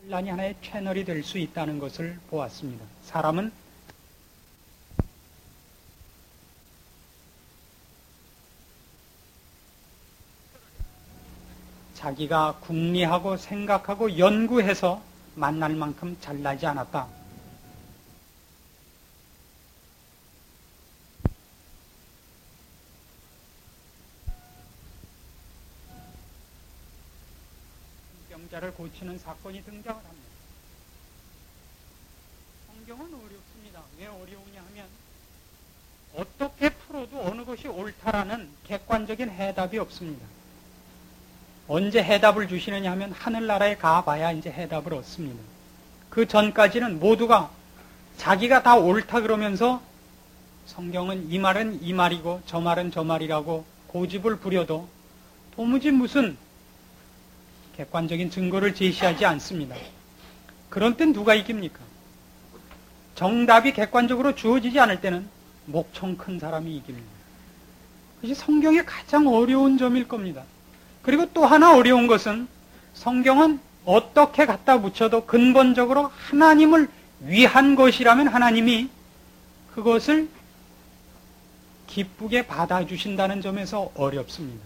혼란이 하나의 채널이 될 수 있다는 것을 보았습니다. 사람은 자기가 궁리하고 생각하고 연구해서 만날 만큼 잘나지 않았다. 병자를 고치는 사건이 등장을 합니다. 성경은 어렵습니다. 왜 어려우냐 하면 어떻게 풀어도 어느 것이 옳다라는 객관적인 해답이 없습니다. 언제 해답을 주시느냐 하면 하늘나라에 가봐야 이제 해답을 얻습니다. 그 전까지는 모두가 자기가 다 옳다 그러면서 성경은 이 말은 이 말이고 저 말은 저 말이라고 고집을 부려도 도무지 무슨 객관적인 증거를 제시하지 않습니다. 그런 땐 누가 이깁니까? 정답이 객관적으로 주어지지 않을 때는 목청 큰 사람이 이깁니다. 그것이 성경의 가장 어려운 점일 겁니다. 그리고 또 하나 어려운 것은 성경은 어떻게 갖다 붙여도 근본적으로 하나님을 위한 것이라면 하나님이 그것을 기쁘게 받아주신다는 점에서 어렵습니다.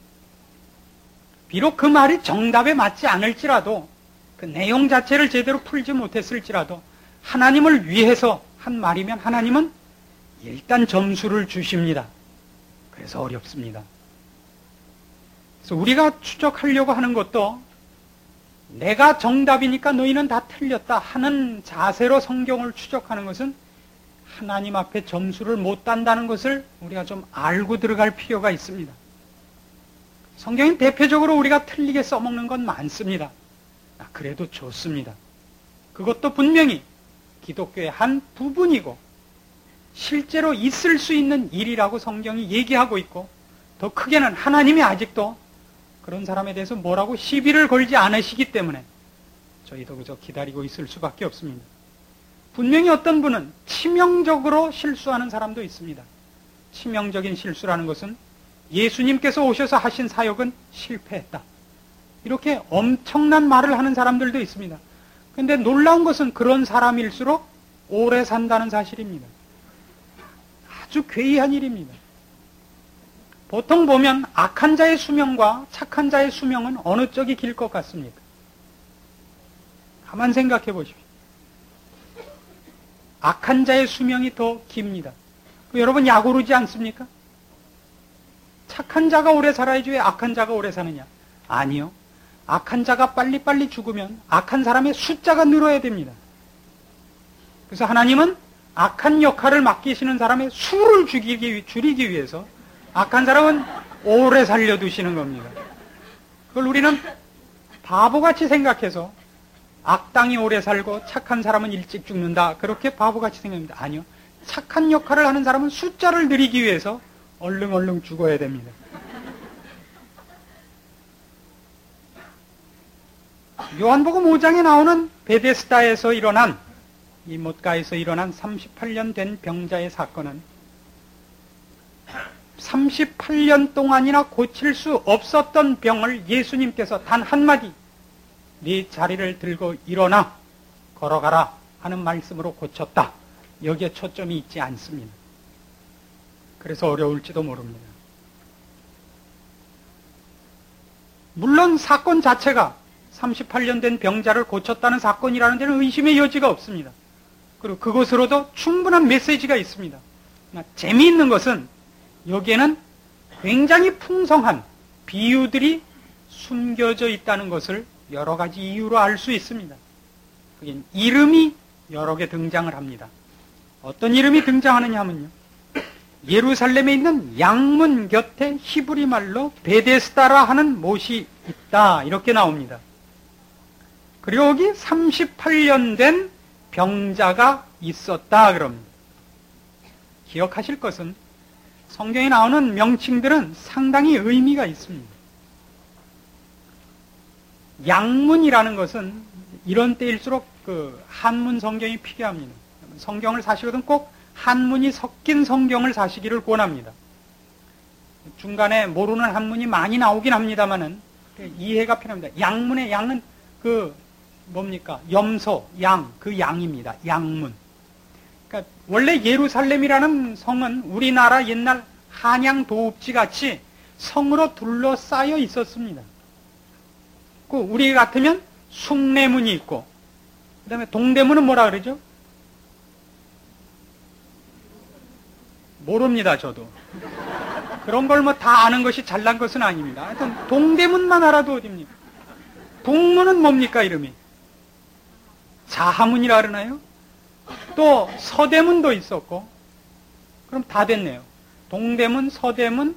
비록 그 말이 정답에 맞지 않을지라도 그 내용 자체를 제대로 풀지 못했을지라도 하나님을 위해서 한 말이면 하나님은 일단 점수를 주십니다. 그래서 어렵습니다. 그래서 우리가 추적하려고 하는 것도 내가 정답이니까 너희는 다 틀렸다 하는 자세로 성경을 추적하는 것은 하나님 앞에 점수를 못 딴다는 것을 우리가 좀 알고 들어갈 필요가 있습니다. 성경은 대표적으로 우리가 틀리게 써먹는 건 많습니다. 그래도 좋습니다. 그것도 분명히 기독교의 한 부분이고 실제로 있을 수 있는 일이라고 성경이 얘기하고 있고 더 크게는 하나님이 아직도 그런 사람에 대해서 뭐라고 시비를 걸지 않으시기 때문에 저희도 그저 기다리고 있을 수밖에 없습니다. 분명히 어떤 분은 치명적으로 실수하는 사람도 있습니다. 치명적인 실수라는 것은 예수님께서 오셔서 하신 사역은 실패했다. 이렇게 엄청난 말을 하는 사람들도 있습니다. 그런데 놀라운 것은 그런 사람일수록 오래 산다는 사실입니다. 아주 괴이한 일입니다. 보통 보면 악한 자의 수명과 착한 자의 수명은 어느 쪽이 길 것 같습니까? 가만 생각해 보십시오. 악한 자의 수명이 더 깁니다. 여러분 약오르지 않습니까? 착한 자가 오래 살아야지 왜 악한 자가 오래 사느냐? 아니요. 악한 자가 빨리빨리 죽으면 악한 사람의 숫자가 늘어야 됩니다. 그래서 하나님은 악한 역할을 맡기시는 사람의 수를 줄이기 위해서 악한 사람은 오래 살려두시는 겁니다. 그걸 우리는 바보같이 생각해서 악당이 오래 살고 착한 사람은 일찍 죽는다. 그렇게 바보같이 생각합니다. 아니요. 착한 역할을 하는 사람은 숫자를 늘리기 위해서 얼른 죽어야 됩니다. 요한복음 5장에 나오는 베데스다에서 일어난 이 못가에서 일어난 38년 된 병자의 사건은 38년 동안이나 고칠 수 없었던 병을 예수님께서 단 한마디 네 자리를 들고 일어나 걸어가라 하는 말씀으로 고쳤다. 여기에 초점이 있지 않습니다. 그래서 어려울지도 모릅니다. 물론 사건 자체가 38년 된 병자를 고쳤다는 사건이라는 데는 의심의 여지가 없습니다. 그리고 그것으로도 충분한 메시지가 있습니다. 재미있는 것은 여기에는 굉장히 풍성한 비유들이 숨겨져 있다는 것을 여러 가지 이유로 알 수 있습니다. 그게 이름이 여러 개 등장을 합니다. 어떤 이름이 등장하느냐 하면요. 예루살렘에 있는 양문 곁에 히브리 말로 베데스다라 하는 못이 있다. 이렇게 나옵니다. 그리고 여기 38년 된 병자가 있었다. 그럽니다. 기억하실 것은 성경에 나오는 명칭들은 상당히 의미가 있습니다. 양문이라는 것은 이런 때일수록 그 한문 성경이 필요합니다. 성경을 사시거든 꼭 한문이 섞인 성경을 사시기를 권합니다. 중간에 모르는 한문이 많이 나오긴 합니다만은 이해가 필요합니다. 양문의 양은 그 뭡니까? 염소, 양, 그 양입니다. 양문. 그러니까 원래 예루살렘이라는 성은 우리나라 옛날 한양 도읍지 같이 성으로 둘러싸여 있었습니다. 우리 같으면 숭례문이 있고, 그 다음에 동대문은 뭐라 그러죠? 모릅니다, 저도. 그런 걸 뭐 다 아는 것이 잘난 것은 아닙니다. 하여튼 동대문만 알아도 어딥니까? 북문은 뭡니까, 이름이? 자하문이라 그러나요? 또 서대문도 있었고, 그럼 다 됐네요. 동대문, 서대문,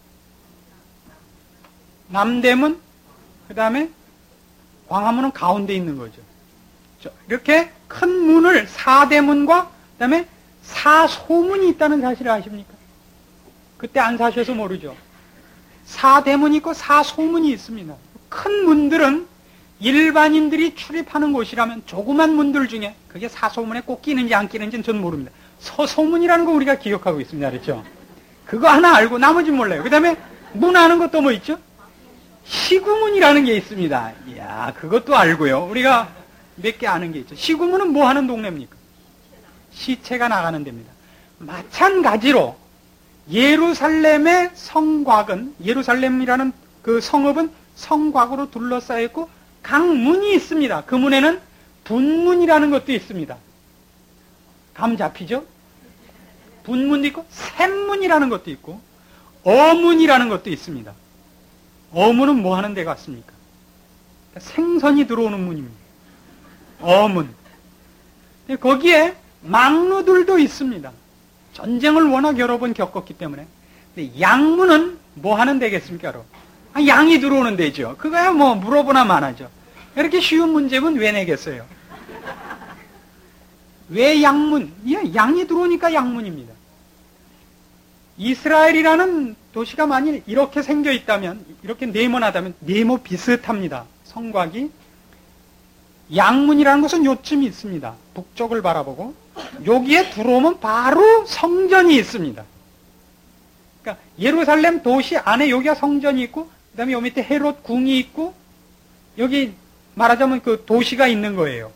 남대문, 그 다음에 광화문은 가운데 있는 거죠. 이렇게 큰 문을 사대문과 그 다음에 사소문이 있다는 사실을 아십니까? 그때 안 사셔서 모르죠. 사대문이 있고 사소문이 있습니다. 큰 문들은 일반인들이 출입하는 곳이라면 조그만 문들 중에 그게 사소문에 꼭 끼는지 안 끼는지는 전 모릅니다. 서소문이라는 거 우리가 기억하고 있습니다. 그렇죠? 그거 하나 알고 나머지는 몰라요. 그 다음에 문 아는 것도 뭐 있죠? 시구문이라는 게 있습니다. 이야, 그것도 알고요. 우리가 몇 개 아는 게 있죠. 시구문은 뭐 하는 동네입니까? 시체가 나가는 데입니다. 마찬가지로 예루살렘의 성곽은, 예루살렘이라는 그 성읍은 성곽으로 둘러싸여 있고 각 문이 있습니다. 그 문에는 분문이라는 것도 있습니다. 감 잡히죠? 분문도 있고 샘문이라는 것도 있고 어문이라는 것도 있습니다. 어문은 뭐 하는 데 같습니까? 생선이 들어오는 문입니다. 어문. 거기에 망루들도 있습니다. 전쟁을 워낙 여러 번 겪었기 때문에. 근데 양문은 뭐 하는 데겠습니까? 양이 들어오는 데죠. 그거야 뭐 물어보나 마나죠. 이렇게 쉬운 문제면 왜 내겠어요? 왜 양문? 예, 양이 들어오니까 양문입니다. 이스라엘이라는 도시가 만일 이렇게 생겨 있다면, 이렇게 네모나다면, 네모 비슷합니다. 성곽이. 양문이라는 것은 요쯤이 있습니다. 북쪽을 바라보고. 여기에 들어오면 바로 성전이 있습니다. 그러니까 예루살렘 도시 안에 여기가 성전이 있고, 그 다음에 여기 밑에 헤롯 궁이 있고, 여기 말하자면 그 도시가 있는 거예요.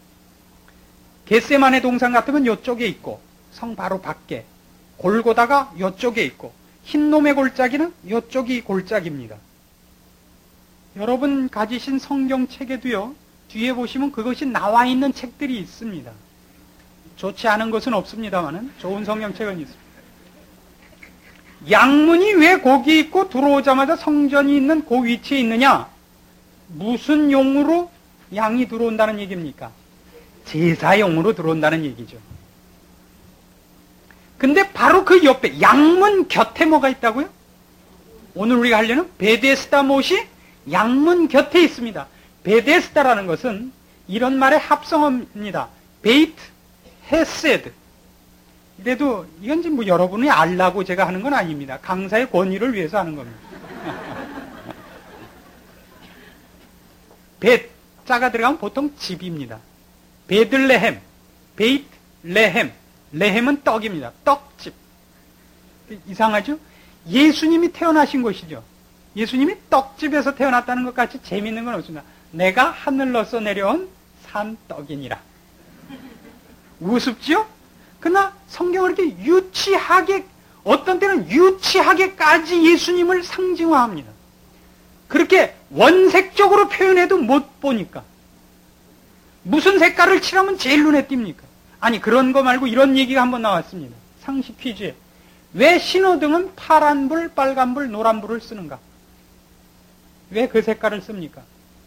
겟세마네 동산 같으면 이쪽에 있고, 성 바로 밖에. 골고다가 이쪽에 있고, 흰놈의 골짜기는 이쪽이 골짜기입니다. 여러분 가지신 성경책에도요, 뒤에 보시면 그것이 나와 있는 책들이 있습니다. 좋지 않은 것은 없습니다만은 좋은 성경책은 있습니다. 양문이 왜 거기 있고 들어오자마자 성전이 있는 그 위치에 있느냐? 무슨 용으로 양이 들어온다는 얘기입니까? 제사용으로 들어온다는 얘기죠. 근데 바로 그 옆에 양문 곁에 뭐가 있다고요? 오늘 우리가 하려는 베데스다 못이 양문 곁에 있습니다. 베데스다라는 것은 이런 말의 합성어입니다. 베이트 헤세드. 그래도 이건 지금 뭐 여러분이 알라고 제가 하는 건 아닙니다. 강사의 권위를 위해서 하는 겁니다. 벳 자가 들어가면 보통 집입니다. 베들레헴, 베이트 레헴. 레헴은 떡입니다. 떡집. 이상하죠? 예수님이 태어나신 곳이죠. 예수님이 떡집에서 태어났다는 것 같이 재미있는 건 없습니다. 내가 하늘로서 내려온 산떡이니라. 우습죠? 그러나 성경을 이렇게 유치하게, 어떤 때는 유치하게까지 예수님을 상징화합니다. 그렇게 원색적으로 표현해도 못 보니까. 무슨 색깔을 칠하면 제일 눈에 띕니까? 아니, 그런 거 말고 이런 얘기가 한번 나왔습니다. 상식 퀴즈에. 왜 신호등은 파란불, 빨간불, 노란불을 쓰는가? 왜 그 색깔을 씁니까?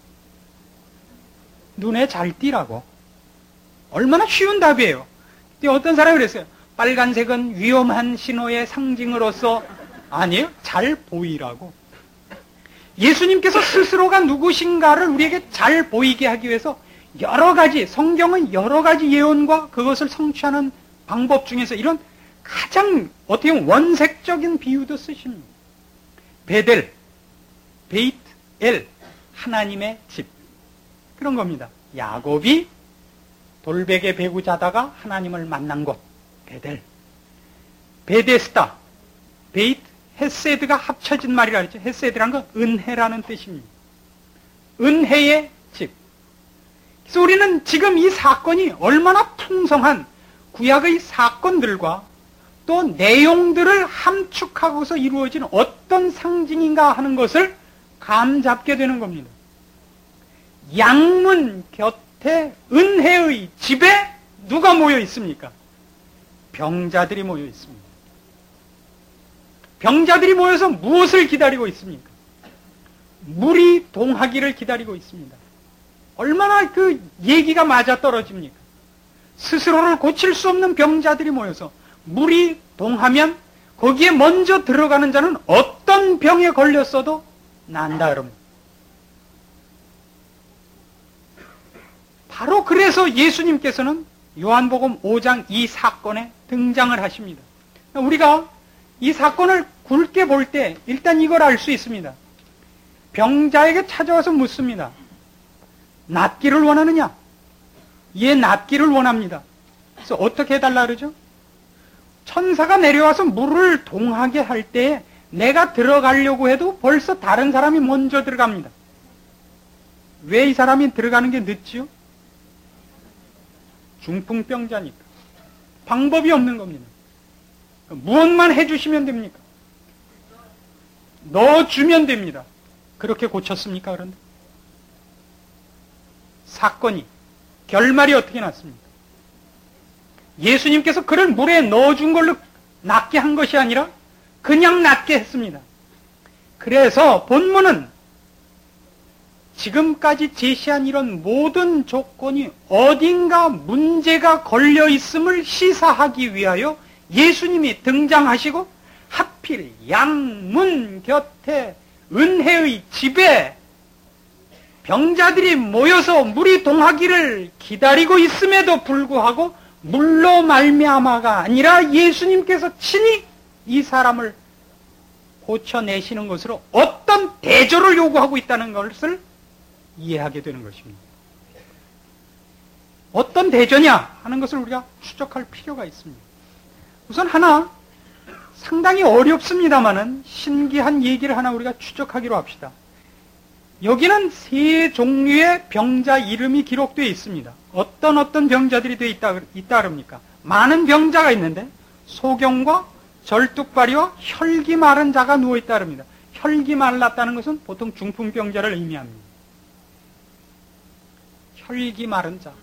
눈에 잘 띄라고. 얼마나 쉬운 답이에요. 근데 어떤 사람이 그랬어요. 빨간색은 위험한 신호의 상징으로서, 아니에요. 잘 보이라고. 예수님께서 스스로가 누구신가를 우리에게 잘 보이게 하기 위해서 여러 가지, 성경은 여러 가지 예언과 그것을 성취하는 방법 중에서 이런 가장 어떻게 보면 원색적인 비유도 쓰십니다. 베델, 베이트, 엘, 하나님의 집. 그런 겁니다. 야곱이 돌베개 베고 자다가 하나님을 만난 곳, 베델. 베데스다, 베이트, 헤세드가 합쳐진 말이라 그랬죠. 헤세드라는 건 은혜라는 뜻입니다. 은혜의 집. 그래서 우리는 지금 이 사건이 얼마나 풍성한 구약의 사건들과 또 내용들을 함축하고서 이루어진 어떤 상징인가 하는 것을 감잡게 되는 겁니다. 양문 곁에 은혜의 집에 누가 모여 있습니까? 병자들이 모여 있습니다. 병자들이 모여서 무엇을 기다리고 있습니까? 물이 동하기를 기다리고 있습니다. 얼마나 그 얘기가 맞아떨어집니까? 스스로를 고칠 수 없는 병자들이 모여서 물이 동하면 거기에 먼저 들어가는 자는 어떤 병에 걸렸어도 난다 그럽니다. 바로 그래서 예수님께서는 요한복음 5장 이 사건에 등장을 하십니다. 우리가 이 사건을 굵게 볼 때 일단 이걸 알 수 있습니다. 병자에게 찾아와서 묻습니다. 낫기를 원하느냐? 얘 낫기를 원합니다. 그래서 어떻게 해달라 그러죠? 천사가 내려와서 물을 동하게 할 때 내가 들어가려고 해도 벌써 다른 사람이 먼저 들어갑니다. 왜 이 사람이 들어가는 게 늦지요? 중풍병자니까. 방법이 없는 겁니다. 무엇만 해주시면 됩니까? 넣어주면 됩니다. 그렇게 고쳤습니까? 그런데 사건이 결말이 어떻게 났습니까? 예수님께서 그를 물에 넣어준 걸로 낫게 한 것이 아니라 그냥 낫게 했습니다. 그래서 본문은 지금까지 제시한 이런 모든 조건이 어딘가 문제가 걸려 있음을 시사하기 위하여 예수님이 등장하시고 하필 양문 곁에 은혜의 집에 병자들이 모여서 물이 동하기를 기다리고 있음에도 불구하고 물로 말미암아가 아니라 예수님께서 친히 이 사람을 고쳐내시는 것으로 어떤 대조를 요구하고 있다는 것을 이해하게 되는 것입니다. 어떤 대조냐 하는 것을 우리가 추적할 필요가 있습니다. 우선 하나 상당히 어렵습니다만은 신기한 얘기를 하나 우리가 추적하기로 합시다. 여기는 세 종류의 병자 이름이 기록되어 있습니다. 어떤 병자들이 되어 있다 그럽니까? 많은 병자가 있는데 소경과 절뚝발이와 혈기 마른 자가 누워있다 그럽니다. 혈기 말랐다는 것은 보통 중풍병자를 의미합니다. 혈기 마른 자.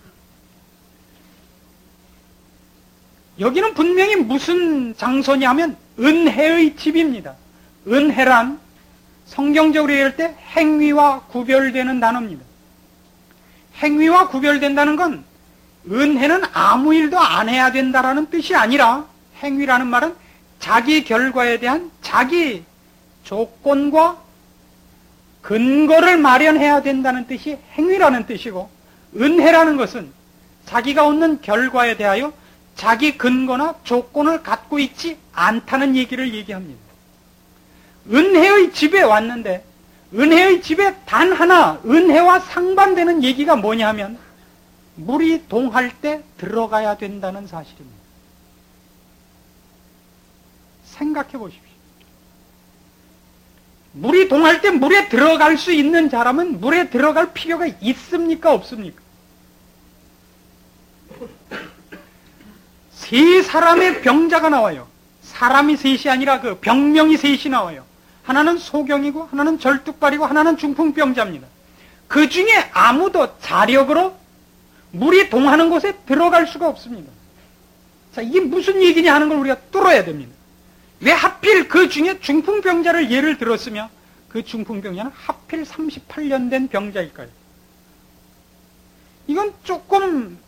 여기는 분명히 무슨 장소냐 하면 은혜의 집입니다. 은혜란 성경적으로 얘기할 때 행위와 구별되는 단어입니다. 행위와 구별된다는 건 은혜는 아무 일도 안 해야 된다라는 뜻이 아니라 행위라는 말은 자기 결과에 대한 자기 조건과 근거를 마련해야 된다는 뜻이 행위라는 뜻이고 은혜라는 것은 자기가 얻는 결과에 대하여 자기 근거나 조건을 갖고 있지 않다는 얘기를 얘기합니다. 은혜의 집에 왔는데 은혜의 집에 단 하나 은혜와 상반되는 얘기가 뭐냐 하면 물이 동할 때 들어가야 된다는 사실입니다. 생각해 보십시오. 물이 동할 때 물에 들어갈 수 있는 사람은 물에 들어갈 필요가 있습니까? 없습니까? 세 사람의 병자가 나와요. 사람이 셋이 아니라 그 병명이 셋이 나와요. 하나는 소경이고 하나는 절뚝발이고 하나는 중풍병자입니다. 그 중에 아무도 자력으로 물이 동하는 곳에 들어갈 수가 없습니다. 자, 이게 무슨 얘기냐 하는 걸 우리가 뚫어야 됩니다. 왜 하필 그 중에 중풍병자를 예를 들었으며 그 중풍병자는 하필 38년 된 병자일까요? 이건 조금은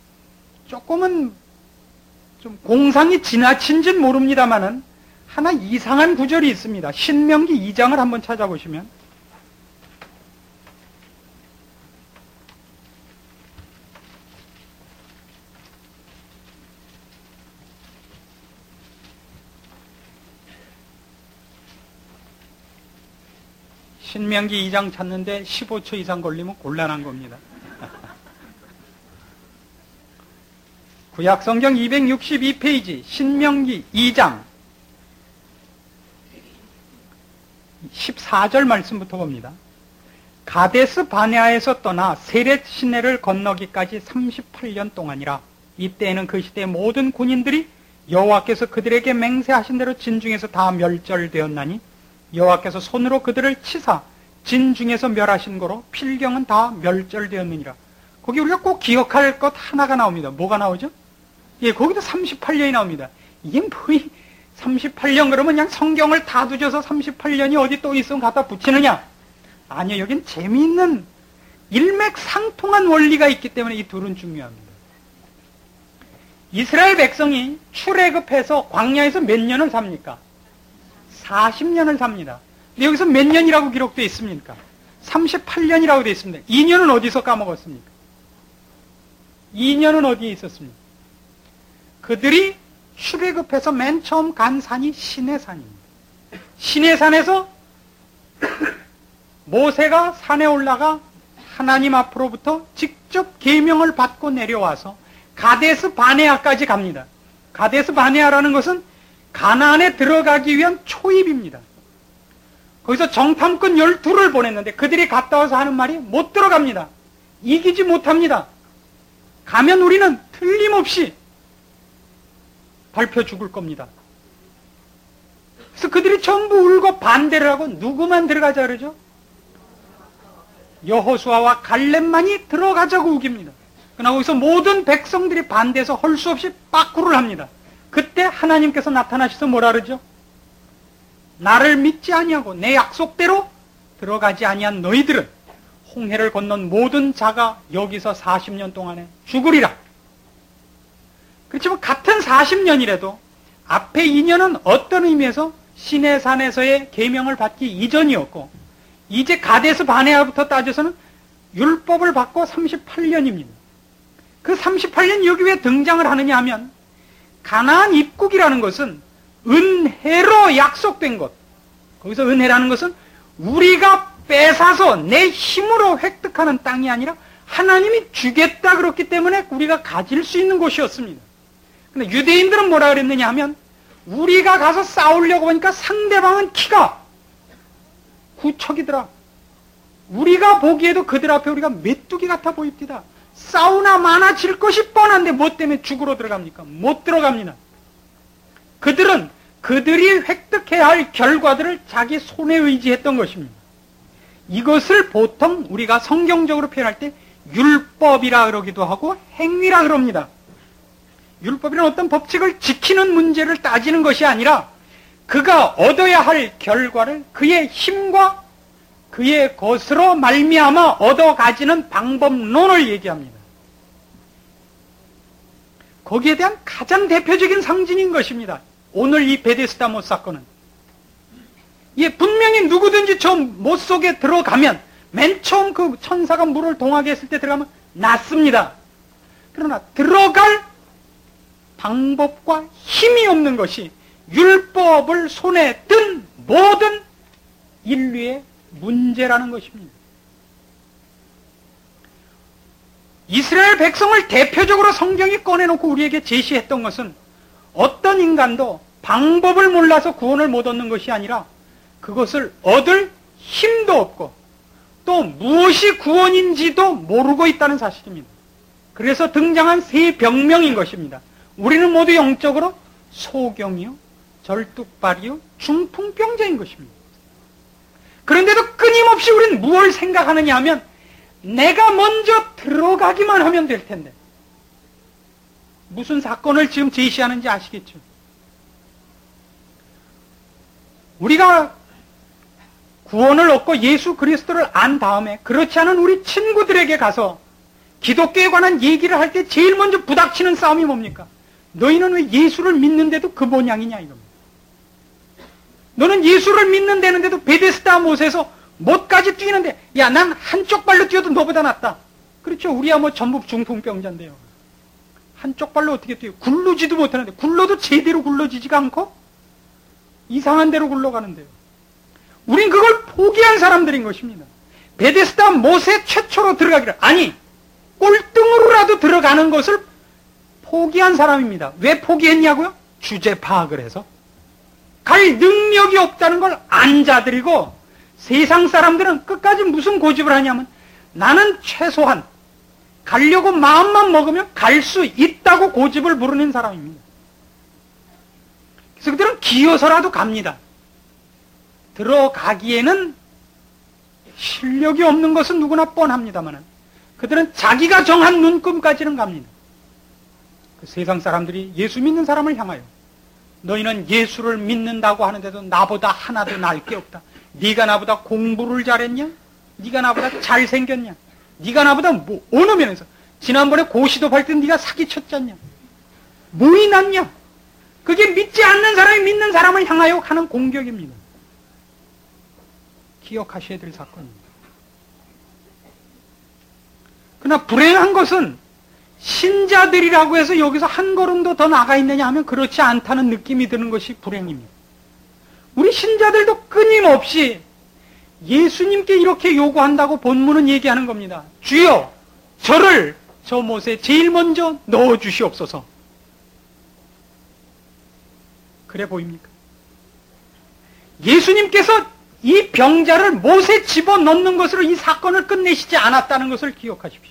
좀 공상이 지나친지는 모릅니다만은 하나 이상한 구절이 있습니다. 신명기 2장을 한번 찾아보시면 신명기 2장 찾는데 15초 이상 걸리면 곤란한 겁니다. 구약성경 262페이지 신명기 2장 14절 말씀부터 봅니다. 가데스 바네아에서 떠나 세렛 시내를 건너기까지 38년 동안이라. 이때에는 그 시대의 모든 군인들이 여호와께서 그들에게 맹세하신 대로 진중에서 다 멸절되었나니 여호와께서 손으로 그들을 치사 진중에서 멸하신 거로 필경은 다 멸절되었느니라. 거기 우리가 꼭 기억할 것 하나가 나옵니다. 뭐가 나오죠? 예, 거기도 38년이 나옵니다. 이게 뭐 38년 그러면 그냥 성경을 다 뒤져서 38년이 어디 또 있으면 갖다 붙이느냐? 아니요, 여긴 재미있는 일맥상통한 원리가 있기 때문에 이 둘은 중요합니다. 이스라엘 백성이 출애굽해서 광야에서 몇 년을 삽니까? 40년을 삽니다. 근데 여기서 몇 년이라고 기록되어 있습니까? 38년이라고 되어 있습니다. 2년은 어디서 까먹었습니까? 2년은 어디에 있었습니까? 그들이 출애굽해서 맨 처음 간 산이 시내산입니다. 시내산에서 모세가 산에 올라가 하나님 앞으로부터 직접 계명을 받고 내려와서 가데스 바네아까지 갑니다. 가데스 바네아라는 것은 가나안에 들어가기 위한 초입입니다. 거기서 정탐꾼 12를 보냈는데 그들이 갔다 와서 하는 말이 못 들어갑니다. 이기지 못합니다. 가면 우리는 틀림없이 밟혀 죽을 겁니다. 그래서 그들이 전부 울고 반대를 하고 누구만 들어가자 그러죠? 여호수아와 갈렙만이 들어가자고 우깁니다. 그러나 거기서 모든 백성들이 반대해서 할 수 없이 빠꾸를 합니다. 그때 하나님께서 나타나셔서 뭐라 그러죠? 나를 믿지 아니하고 내 약속대로 들어가지 아니한 너희들은 홍해를 건넌 모든 자가 여기서 40년 동안에 죽으리라. 그렇지만 같은 40년이라도 앞에 2년은 어떤 의미에서 시내산에서의 계명을 받기 이전이었고 이제 가데스 바네아부터 따져서는 율법을 받고 38년입니다. 그 38년 여기 왜 등장을 하느냐 하면 가나안 입국이라는 것은 은혜로 약속된 것. 거기서 은혜라는 것은 우리가 뺏어서 내 힘으로 획득하는 땅이 아니라 하나님이 주겠다 그렇기 때문에 우리가 가질 수 있는 곳이었습니다. 근데 유대인들은 뭐라 그랬느냐 하면 우리가 가서 싸우려고 하니까 상대방은 키가 구척이더라. 우리가 보기에도 그들 앞에 우리가 메뚜기 같아 보입니다. 싸우나 마나 질 것이 뻔한데 뭐 때문에 죽으러 들어갑니까? 못 들어갑니다. 그들은 그들이 획득해야 할 결과들을 자기 손에 의지했던 것입니다. 이것을 보통 우리가 성경적으로 표현할 때 율법이라 그러기도 하고 행위라 그럽니다. 율법이란 어떤 법칙을 지키는 문제를 따지는 것이 아니라 그가 얻어야 할 결과를 그의 힘과 그의 것으로 말미암아 얻어가지는 방법론을 얘기합니다. 거기에 대한 가장 대표적인 상징인 것입니다. 오늘 이 베데스다 못 사건은. 예, 분명히 누구든지 저 못 속에 들어가면 맨 처음 그 천사가 물을 동하게 했을 때 들어가면 낫습니다. 그러나 들어갈 방법과 힘이 없는 것이 율법을 손에 든 모든 인류의 문제라는 것입니다. 이스라엘 백성을 대표적으로 성경이 꺼내놓고 우리에게 제시했던 것은 어떤 인간도 방법을 몰라서 구원을 못 얻는 것이 아니라 그것을 얻을 힘도 없고 또 무엇이 구원인지도 모르고 있다는 사실입니다. 그래서 등장한 세 병명인 것입니다. 우리는 모두 영적으로 소경이요, 절뚝발이요, 중풍병자인 것입니다. 그런데도 끊임없이 우리는 무엇을 생각하느냐 하면 내가 먼저 들어가기만 하면 될 텐데. 무슨 사건을 지금 제시하는지 아시겠죠? 우리가 구원을 얻고 예수 그리스도를 안 다음에 그렇지 않은 우리 친구들에게 가서 기독교에 관한 얘기를 할 때 제일 먼저 부닥치는 싸움이 뭡니까? 너희는 왜 예수를 믿는데도 그 모양이냐 이겁니다. 너는 예수를 믿는다는데도 베데스다 못에서 못까지 뛰는데 야, 난 한쪽 발로 뛰어도 너보다 낫다. 그렇죠. 우리야 뭐 전부 중풍병자인데요. 한쪽 발로 어떻게 뛰어요? 굴르지도 못하는데 굴러도 제대로 굴러지지가 않고 이상한 데로 굴러가는데요. 우린 그걸 포기한 사람들인 것입니다. 베데스다 못에 최초로 들어가기를 아니 꼴등으로라도 들어가는 것을 포기한 사람입니다. 왜 포기했냐고요? 주제 파악을 해서 갈 능력이 없다는 걸 안 자들이고 세상 사람들은 끝까지 무슨 고집을 하냐면 나는 최소한 가려고 마음만 먹으면 갈 수 있다고 고집을 부르는 사람입니다. 그래서 그들은 기어서라도 갑니다. 들어가기에는 실력이 없는 것은 누구나 뻔합니다만 그들은 자기가 정한 눈금까지는 갑니다. 그 세상 사람들이 예수 믿는 사람을 향하여 너희는 예수를 믿는다고 하는데도 나보다 하나도 나을 게 없다. 네가 나보다 공부를 잘했냐? 네가 나보다 잘생겼냐? 네가 나보다 뭐 어느 면에서 지난번에 고시도할 때 네가 사기쳤지 않냐? 뭐이 낫냐? 그게 믿지 않는 사람이 믿는 사람을 향하여 하는 공격입니다. 기억하셔야 될 사건입니다. 그러나 불행한 것은 신자들이라고 해서 여기서 한 걸음도 더 나가 있느냐 하면 그렇지 않다는 느낌이 드는 것이 불행입니다. 우리 신자들도 끊임없이 예수님께 이렇게 요구한다고 본문은 얘기하는 겁니다. 주여, 저를 저 못에 제일 먼저 넣어주시옵소서. 그래 보입니까? 예수님께서 이 병자를 못에 집어넣는 것으로 이 사건을 끝내시지 않았다는 것을 기억하십시오.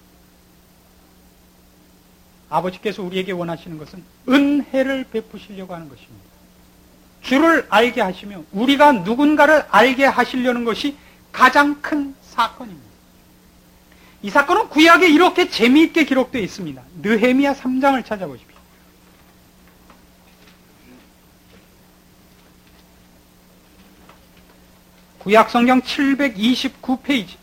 아버지께서 우리에게 원하시는 것은 은혜를 베푸시려고 하는 것입니다. 주를 알게 하시며 우리가 누군가를 알게 하시려는 것이 가장 큰 사건입니다. 이 사건은 구약에 이렇게 재미있게 기록되어 있습니다. 느헤미야 3장을 찾아보십시오. 구약 성경 729페이지.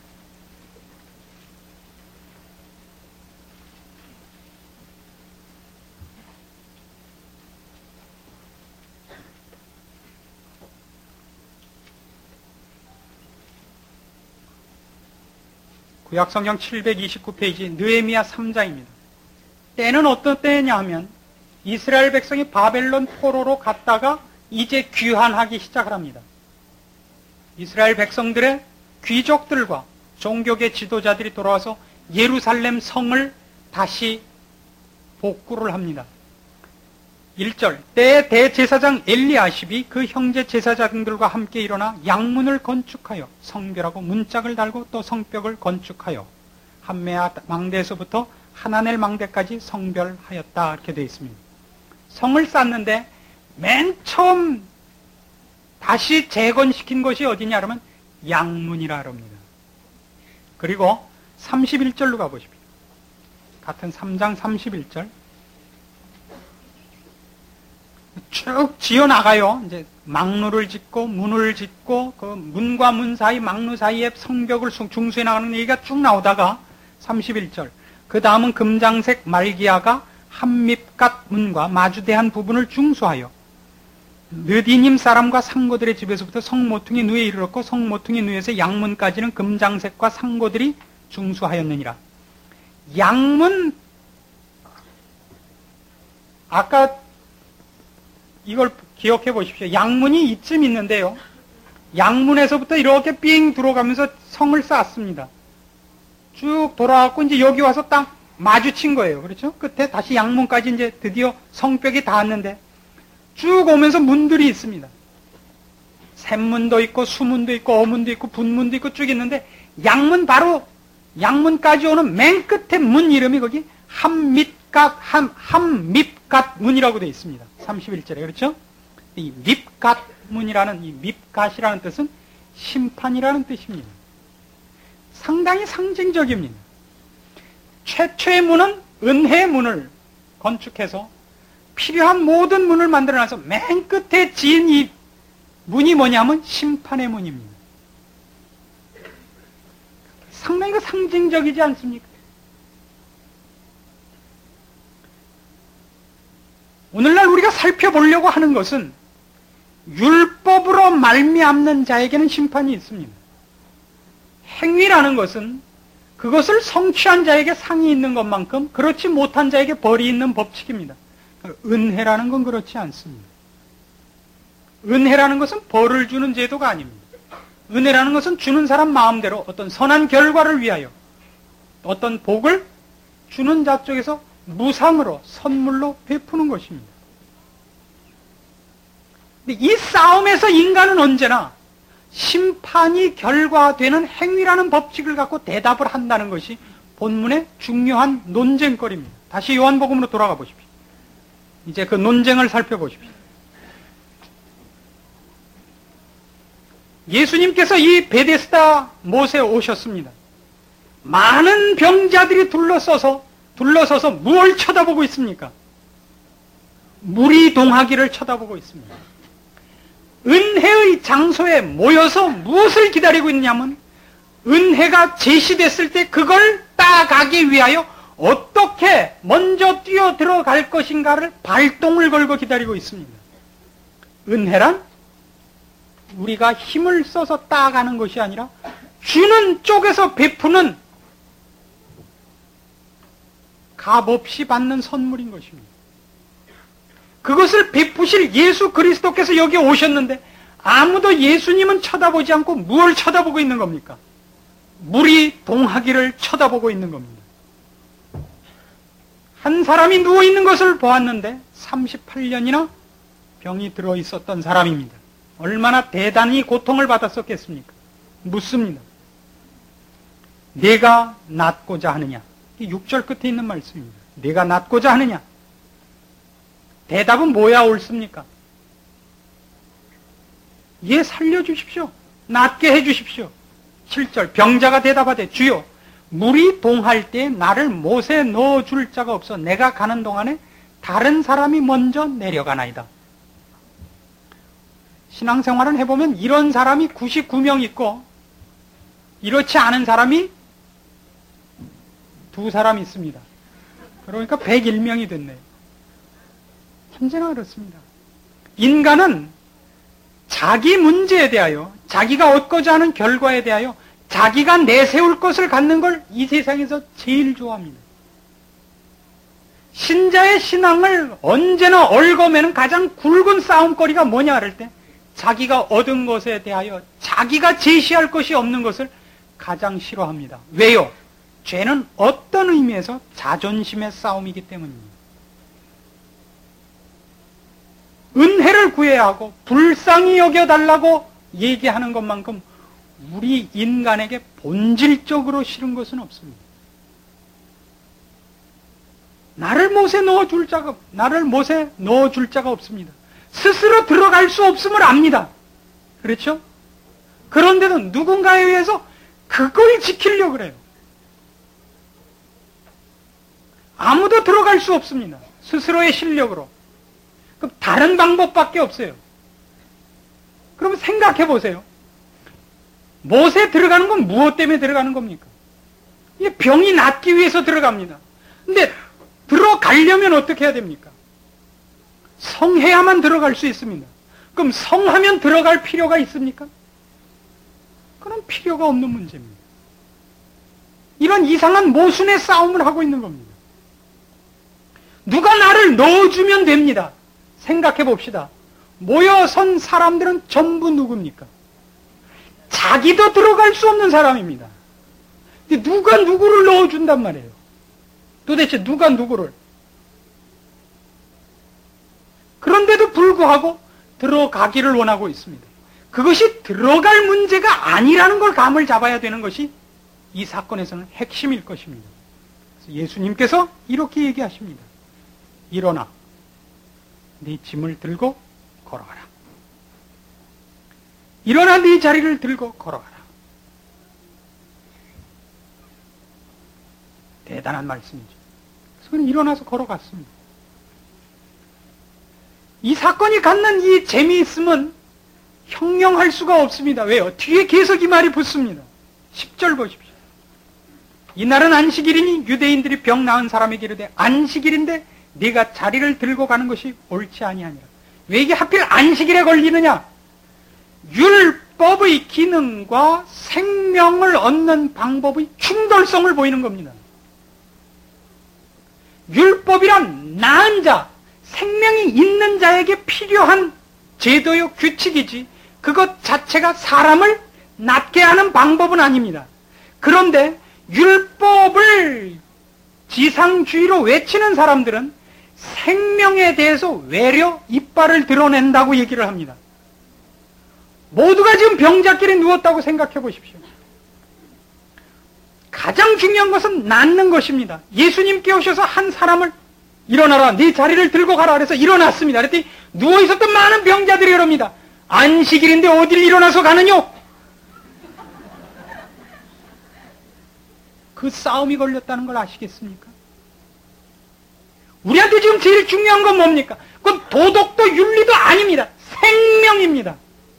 구약 성경 729페이지 느헤미야 3장입니다. 때는 어떤 때냐 하면 이스라엘 백성이 바벨론 포로로 갔다가 이제 귀환하기 시작을 합니다. 이스라엘 백성들의 귀족들과 종교계 지도자들이 돌아와서 예루살렘 성을 다시 복구를 합니다. 1절, 때에 대제사장 엘리야십이 그 형제 제사장들과 함께 일어나 양문을 건축하여 성별하고 문짝을 달고 또 성벽을 건축하여 한메아 망대에서부터 하나넬 망대까지 성별하였다. 이렇게 되어 있습니다. 성을 쌓는데 맨 처음 다시 재건시킨 것이 어디냐 그러면 양문이라 합니다. 그리고 31절로 가보십시오. 같은 3장 31절. 쭉 지어나가요. 이제 망루를 짓고 문을 짓고 그 문과 문 사이 망루 사이에 성벽을 중수해 나가는 얘기가 쭉 나오다가 31절. 그 다음은 금장색 말기야가 한밉갓 문과 마주대한 부분을 중수하여 느디님 사람과 상고들의 집에서부터 성모퉁이 누에 이르렀고 성모퉁이 누에서 양문까지는 금장색과 상고들이 중수하였느니라. 양문, 아까 이걸 기억해 보십시오. 양문이 이쯤 있는데요. 양문에서부터 이렇게 삥 들어가면서 성을 쌓았습니다. 쭉 돌아왔고 이제 여기 와서 딱 마주친 거예요. 그렇죠? 끝에 다시 양문까지 이제 드디어 성벽이 닿았는데 쭉 오면서 문들이 있습니다. 샘문도 있고 수문도 있고 어문도 있고 분문도 있고 쭉 있는데 양문 바로 양문까지 오는 맨 끝에 문 이름이 거기 한밉갓 문이라고 되어 있습니다. 31절에 그렇죠? 이 밉갓 문이라는 이 밉갓이라는 뜻은 심판이라는 뜻입니다. 상당히 상징적입니다. 최초의 문은 은혜의 문을 건축해서 필요한 모든 문을 만들어놔서 맨 끝에 지은 이 문이 뭐냐면 심판의 문입니다. 상당히 상징적이지 않습니까? 오늘날 우리가 살펴보려고 하는 것은 율법으로 말미암는 자에게는 심판이 있습니다. 행위라는 것은 그것을 성취한 자에게 상이 있는 것만큼 그렇지 못한 자에게 벌이 있는 법칙입니다. 은혜라는 건 그렇지 않습니다. 은혜라는 것은 벌을 주는 제도가 아닙니다. 은혜라는 것은 주는 사람 마음대로 어떤 선한 결과를 위하여 어떤 복을 주는 자 쪽에서 무상으로 선물로 베푸는 것입니다. 근데 이 싸움에서 인간은 언제나 심판이 결과되는 행위라는 법칙을 갖고 대답을 한다는 것이 본문의 중요한 논쟁거리입니다. 다시 요한복음으로 돌아가 보십시오. 이제 그 논쟁을 살펴보십시오. 예수님께서 이 베데스다 못에 오셨습니다. 많은 병자들이 둘러서서 무엇을 쳐다보고 있습니까? 물이 동하기를 쳐다보고 있습니다. 은혜의 장소에 모여서 무엇을 기다리고 있냐면 은혜가 제시됐을 때 그걸 따가기 위하여 어떻게 먼저 뛰어 들어갈 것인가를 발동을 걸고 기다리고 있습니다. 은혜란 우리가 힘을 써서 따가는 것이 아니라 주는 쪽에서 베푸는 값없이 받는 선물인 것입니다. 그것을 베푸실 예수 그리스도께서 여기 오셨는데 아무도 예수님은 쳐다보지 않고 무엇을 쳐다보고 있는 겁니까? 물이 동하기를 쳐다보고 있는 겁니다. 한 사람이 누워있는 것을 보았는데 38년이나 병이 들어있었던 사람입니다. 얼마나 대단히 고통을 받았었겠습니까? 묻습니다. 내가 낫고자 하느냐? 6절 끝에 있는 말씀입니다. 내가 낫고자 하느냐? 대답은 뭐야 옳습니까? 예, 살려주십시오. 낫게 해주십시오. 7절 병자가 대답하되 주여 물이 동할 때 나를 못에 넣어줄 자가 없어 내가 가는 동안에 다른 사람이 먼저 내려가나이다. 신앙생활을 해보면 이런 사람이 99명 있고 이렇지 않은 사람이 2사람 있습니다. 그러니까 101명이 됐네요. 언제나 그렇습니다. 인간은 자기 문제에 대하여 자기가 얻고자 하는 결과에 대하여 자기가 내세울 것을 갖는 걸 이 세상에서 제일 좋아합니다. 신자의 신앙을 언제나 얽어매는 가장 굵은 싸움거리가 뭐냐 할 때 자기가 얻은 것에 대하여 자기가 제시할 것이 없는 것을 가장 싫어합니다. 왜요? 죄는 어떤 의미에서 자존심의 싸움이기 때문입니다. 은혜를 구해야 하고 불쌍히 여겨달라고 얘기하는 것만큼 우리 인간에게 본질적으로 싫은 것은 없습니다. 나를 못에 넣어줄 자가 없습니다. 스스로 들어갈 수 없음을 압니다. 그렇죠? 그런데도 누군가에 의해서 그걸 지키려고 그래요. 아무도 들어갈 수 없습니다. 스스로의 실력으로. 그럼 다른 방법밖에 없어요. 그럼 생각해 보세요. 못에 들어가는 건 무엇 때문에 들어가는 겁니까? 이게 병이 낫기 위해서 들어갑니다. 근데 들어가려면 어떻게 해야 됩니까? 성해야만 들어갈 수 있습니다. 그럼 성하면 들어갈 필요가 있습니까? 그럼 필요가 없는 문제입니다. 이런 이상한 모순의 싸움을 하고 있는 겁니다. 누가 나를 넣어주면 됩니다. 생각해 봅시다. 모여선 사람들은 전부 누굽니까? 자기도 들어갈 수 없는 사람입니다. 근데 누가 누구를 넣어준단 말이에요. 도대체 누가 누구를? 그런데도 불구하고 들어가기를 원하고 있습니다. 그것이 들어갈 문제가 아니라는 걸 감을 잡아야 되는 것이 이 사건에서는 핵심일 것입니다. 그래서 예수님께서 이렇게 얘기하십니다. 일어나 네 짐을 들고 걸어가라. 일어나 네 자리를 들고 걸어가라. 대단한 말씀이죠. 그래서 그는 일어나서 걸어갔습니다. 이 사건이 갖는 이 재미있음은 형용할 수가 없습니다. 왜요? 뒤에 계속 이 말이 붙습니다. 10절 보십시오. 이날은 안식일이니 유대인들이 병 나은 사람에게 이르되 안식일인데 네가 자리를 들고 가는 것이 옳지 아니하니라. 왜 이게 하필 안식일에 걸리느냐? 율법의 기능과 생명을 얻는 방법의 충돌성을 보이는 겁니다. 율법이란 나은 자, 생명이 있는 자에게 필요한 제도요 규칙이지 그것 자체가 사람을 낫게 하는 방법은 아닙니다. 그런데 율법을 지상주의로 외치는 사람들은 생명에 대해서 외려 이빨을 드러낸다고 얘기를 합니다. 모두가 지금 병자길에 누웠다고 생각해 보십시오. 가장 중요한 것은 낫는 것입니다. 예수님께 오셔서 한 사람을 일어나라, 네 자리를 들고 가라 그래서 일어났습니다. 그랬더니 누워있었던 많은 병자들이 그럽니다. 안식일인데 어딜 일어나서 가느뇨? 그 싸움이 걸렸다는 걸 아시겠습니까? 우리한테 지금 제일 중요한 건 뭡니까? 그건 도덕도 윤리도 아닙니다. 생명입니다.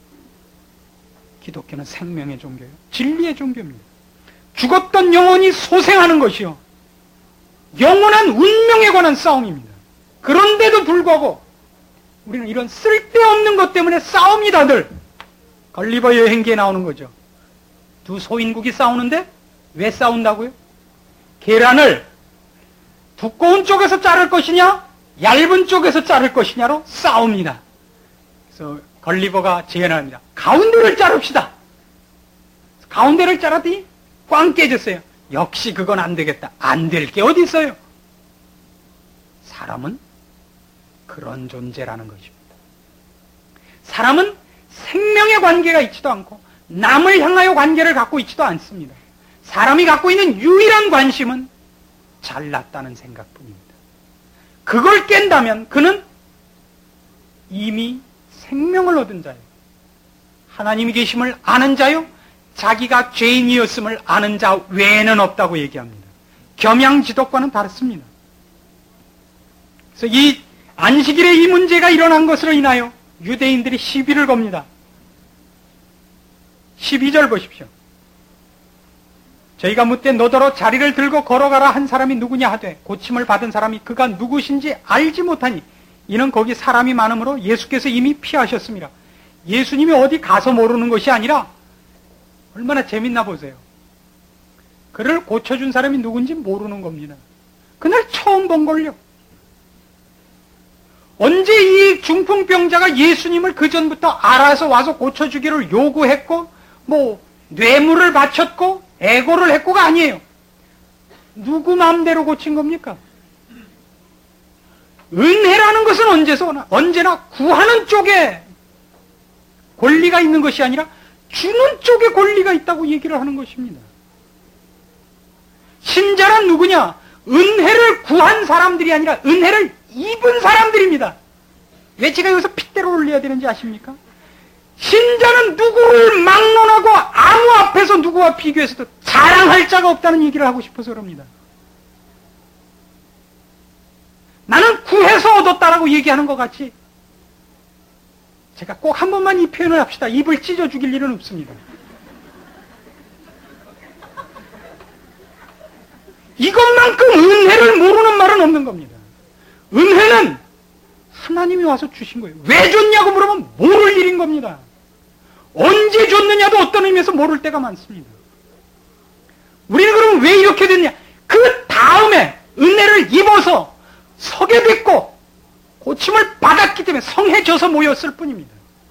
기독교는 생명의 종교예요. 진리의 종교입니다. 죽었던 영혼이 소생하는 것이요, 영원한 운명에 관한 싸움입니다. 그런데도 불구하고 우리는 이런 쓸데없는 것 때문에 싸웁니다. 늘 걸리버 여행기에 나오는 거죠. 두 소인국이 싸우는데 왜 싸운다고요? 계란을 두꺼운 쪽에서 자를 것이냐 얇은 쪽에서 자를 것이냐로 싸웁니다. 그래서 걸리버가 제안을 합니다. 가운데를 자릅시다. 가운데를 자르더니 꽝 깨졌어요. 역시 그건 안 되겠다. 안 될 게 어디 있어요? 사람은 그런 존재라는 것입니다. 사람은 생명의 관계가 있지도 않고 남을 향하여 관계를 갖고 있지도 않습니다. 사람이 갖고 있는 유일한 관심은 잘났다는 생각뿐입니다. 그걸 깬다면 그는 이미 생명을 얻은 자예요. 하나님이 계심을 아는 자요, 자기가 죄인이었음을 아는 자 외에는 없다고 얘기합니다. 겸양지독과는 다릅니다. 그래서 이 안식일에 이 문제가 일어난 것으로 인하여 유대인들이 시비를 겁니다. 12절 보십시오. 저희가 묻되 너더러 자리를 들고 걸어가라 한 사람이 누구냐 하되 고침을 받은 사람이 그가 누구신지 알지 못하니 이는 거기 사람이 많으므로 예수께서 이미 피하셨습니다. 예수님이 어디 가서 모르는 것이 아니라 얼마나 재밌나 보세요. 그를 고쳐준 사람이 누군지 모르는 겁니다. 그날 처음 본 걸요. 언제 이 중풍병자가 예수님을 그전부터 알아서 와서 고쳐주기를 요구했고 뇌물을 바쳤고 애고를 했고가 아니에요. 누구 마음대로 고친 겁니까? 은혜라는 것은 언제나 구하는 쪽에 권리가 있는 것이 아니라 주는 쪽에 권리가 있다고 얘기를 하는 것입니다. 신자란 누구냐? 은혜를 구한 사람들이 아니라 은혜를 입은 사람들입니다. 왜 제가 여기서 핏대로 올려야 되는지 아십니까? 신자는 누구를 막론하고 아무 앞에서 누구와 비교해서도 자랑할 자가 없다는 얘기를 하고 싶어서 그럽니다. 나는 구해서 얻었다라고 얘기하는 것 같이 제가 꼭 한 번만 이 표현을 합시다. 입을 찢어 죽일 일은 없습니다. 이것만큼 은혜를 모르는 말은 없는 겁니다. 은혜는 하나님이 와서 주신 거예요. 왜 줬냐고 물으면 모를 일인 겁니다. 언제 줬느냐도 어떤 의미에서 모를 때가 많습니다. 우리는 그럼 왜 이렇게 됐냐? 그 다음에 은혜를 입어서 서게 됐고 고침을 받았기 때문에 성해져서 모였을 뿐입니다.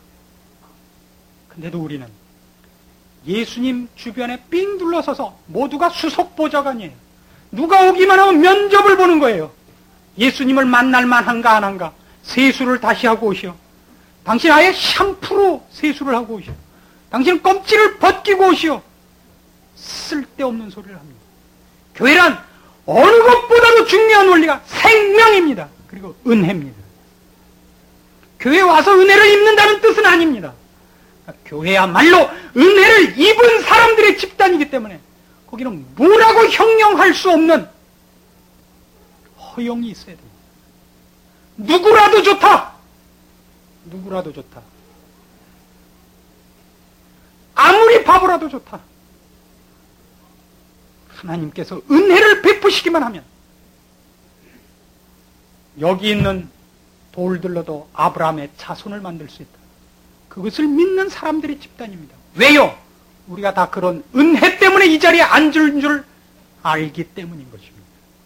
근데도 우리는 예수님 주변에 삥 둘러서서 모두가 수석보좌관이에요. 누가 오기만 하면 면접을 보는 거예요. 예수님을 만날 만한가 안 한가? 세수를 다시 하고 오시오. 당신 아예 샴푸로 세수를 하고 오시오. 당신 껍질을 벗기고 오시오. 쓸데없는 소리를 합니다. 교회란 어느 것보다도 중요한 원리가 생명입니다. 그리고 은혜입니다. 교회 와서 은혜를 입는다는 뜻은 아닙니다. 교회야말로 은혜를 입은 사람들의 집단이기 때문에 거기는 뭐라고 형용할 수 없는 허용이 있어야 됩니다. 누구라도 좋다. 누구라도 좋다. 아무리 바보라도 좋다. 하나님께서 은혜를 베푸시기만 하면 여기 있는 돌들로도 아브라함의 자손을 만들 수 있다. 그것을 믿는 사람들의 집단입니다. 왜요? 우리가 다 그런 은혜 때문에 이 자리에 앉은 줄 알기 때문인 것입니다.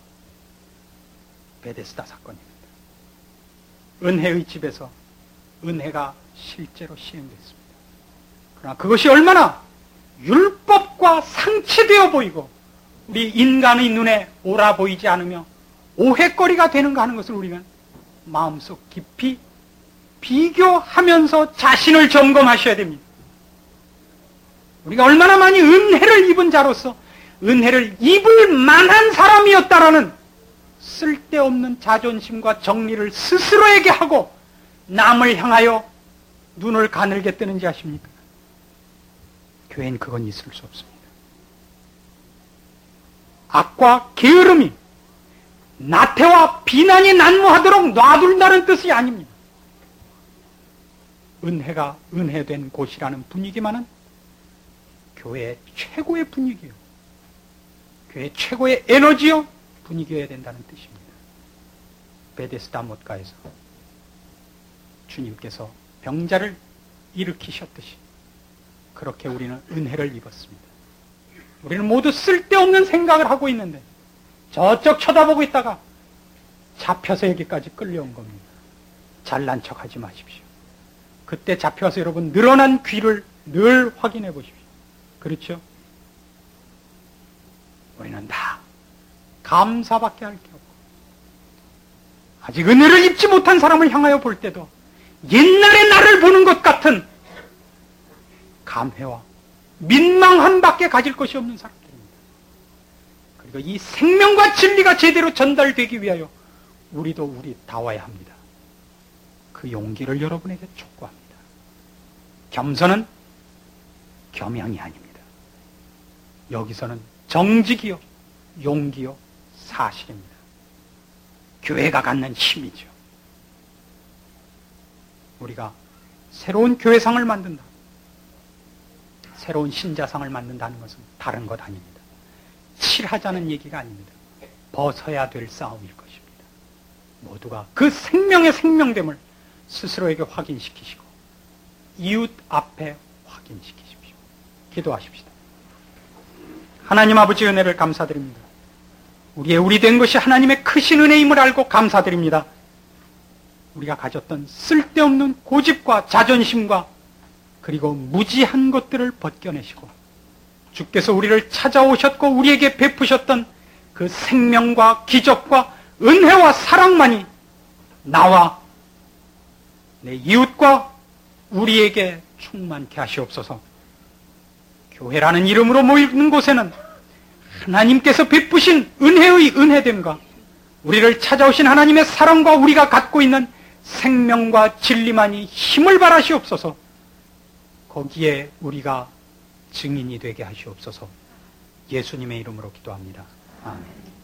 베데스다 사건입니다. 은혜의 집에서 은혜가 실제로 시행됐습니다. 그러나 그것이 얼마나 율법과 상치되어 보이고 우리 인간의 눈에 옳아 보이지 않으며 오해거리가 되는가 하는 것을 우리는 마음속 깊이 비교하면서 자신을 점검하셔야 됩니다. 우리가 얼마나 많이 은혜를 입은 자로서 은혜를 입을 만한 사람이었다라는 쓸데없는 자존심과 정리를 스스로에게 하고 남을 향하여 눈을 가늘게 뜨는지 아십니까? 교회엔 그건 있을 수 없습니다. 악과 게으름이 나태와 비난이 난무하도록 놔둔다는 뜻이 아닙니다. 은혜가 은혜된 곳이라는 분위기만은 교회의 최고의 분위기요, 교회의 최고의 에너지요 분위기여야 된다는 뜻입니다. 베데스다 못가에서 주님께서 병자를 일으키셨듯이 그렇게 우리는 은혜를 입었습니다. 우리는 모두 쓸데없는 생각을 하고 있는데 저쪽 쳐다보고 있다가 잡혀서 여기까지 끌려온 겁니다. 잘난 척하지 마십시오. 그때 잡혀서 여러분 늘어난 귀를 늘 확인해 보십시오. 그렇죠? 우리는 다 감사밖에 할 게 없고, 아직 은혜를 입지 못한 사람을 향하여 볼 때도 옛날의 나를 보는 것 같은 감회와 민망함밖에 가질 것이 없는 사람들입니다. 그리고 이 생명과 진리가 제대로 전달되기 위하여 우리도 우리다워야 합니다. 그 용기를 여러분에게 촉구합니다. 겸손은 겸양이 아닙니다. 여기서는 정직이요, 용기요, 사실입니다. 교회가 갖는 힘이죠. 우리가 새로운 교회상을 만든다, 새로운 신자상을 만든다는 것은 다른 것 아닙니다. 칠하자는 얘기가 아닙니다. 벗어야 될 싸움일 것입니다. 모두가 그 생명의 생명됨을 스스로에게 확인시키시고 이웃 앞에 확인시키십시오. 기도하십시다. 하나님 아버지, 은혜를 감사드립니다. 우리의 우리 된 것이 하나님의 크신 은혜임을 알고 감사드립니다. 우리가 가졌던 쓸데없는 고집과 자존심과 그리고 무지한 것들을 벗겨내시고 주께서 우리를 찾아오셨고 우리에게 베푸셨던 그 생명과 기적과 은혜와 사랑만이 나와 내 이웃과 우리에게 충만케 하시옵소서. 교회라는 이름으로 모이는 곳에는 하나님께서 베푸신 은혜의 은혜됨과 우리를 찾아오신 하나님의 사랑과 우리가 갖고 있는 생명과 진리만이 힘을 발하시옵소서. 거기에 우리가 증인이 되게 하시옵소서. 예수님의 이름으로 기도합니다. 아멘.